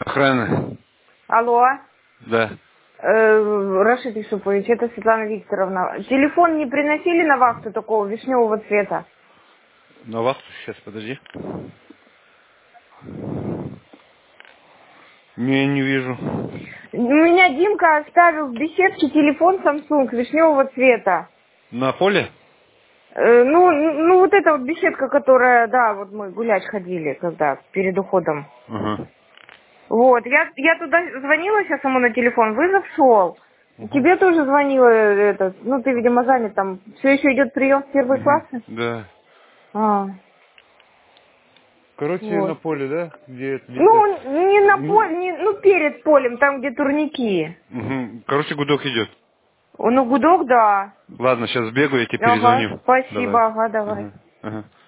Охрана. Алло. Да. Рашид Исупович, это Светлана Викторовна. Телефон не приносили на вахту такого вишневого цвета? На вахту сейчас, подожди. Не вижу. У меня Димка оставил в беседке телефон Samsung вишневого цвета. На поле? Ну вот эта вот беседка, которая, да, вот мы гулять ходили, когда перед уходом. Ага. Вот, я туда звонила сейчас ему на телефон, вызов шел. Угу. Тебе тоже звонила ты, видимо, занят там. Все еще идет прием в первый класс? Да. А, Короче, на вот. поле, да? Где это где-то. Ну, не на поле, перед полем, там, где турники. Угу. Короче, гудок идет. Ну, гудок, да. Ладно, сейчас бегаю, я тебе Ага, перезвоню. Давай. спасибо, ага, давай. Ага. Ага.